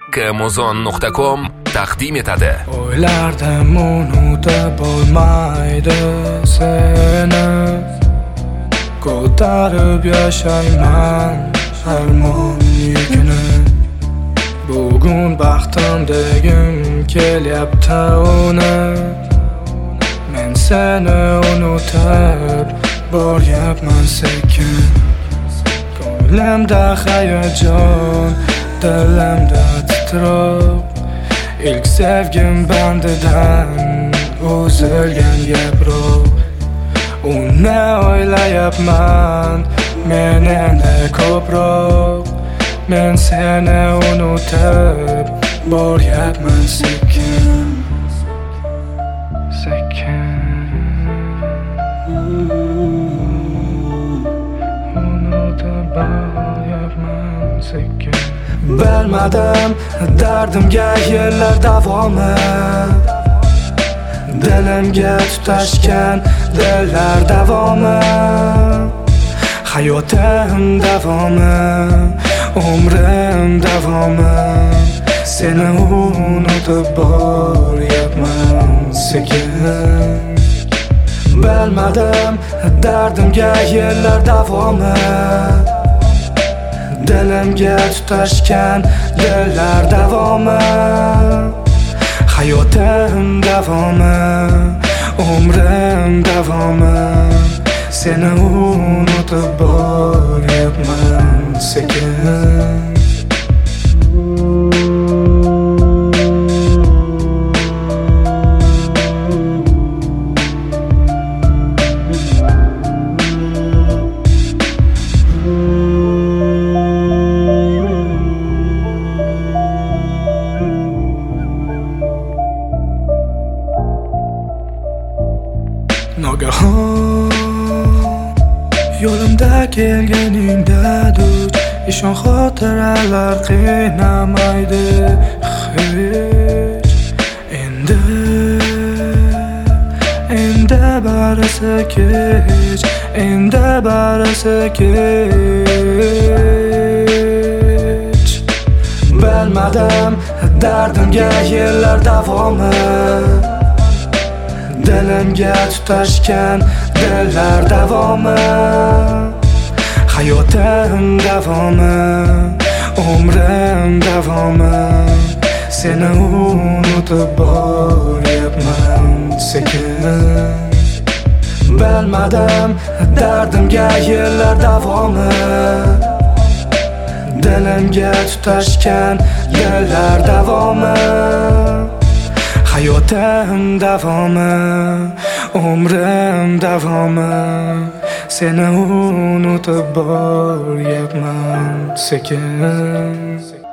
kmuzon.com taqdim etadi. O'ylardim unutib bo'lmaydi seni, ko'tarib yashayman armon yukini. Bugun baxtim degim kelyapti uni, men seni unutib boryapman sekin. Ko'nglimda hayajon, dilimda titroq, ilk sevgim bandidan uzilgan yaproq. Uni o'ylayapman men endi ko'proq, men seni unutib boryapman sekin, sekin. Unutib boryapman sekin. Bilmadim dardimga yillar davomi, dilimga tutashgan dillar davomi, hayotim davomi, umrim davomi. Seni unutib boryapman sekin. Bilmadim dardimga yillar davomi, dilimga tutashgan dillar davomi, hayotim davomi, umrim davomi. Seni unutib boryapman sekin. Nogahon yo'limda kelganingda duch, ishon xotiralar qiynamaydi hech. Endi barisi kech, endi barisi kech. Bilmadim dardimga yillar davomi, dilimga tutashgan dillar davomi, hayotim davomi, umrim davomi. Seni unutib boryapman sekin. Bilmadim dardimga yillar davomi, dilimga tutashgan dillar davomi, hayotim davomi, umrim davomi. Seni unutib boryapman sekin.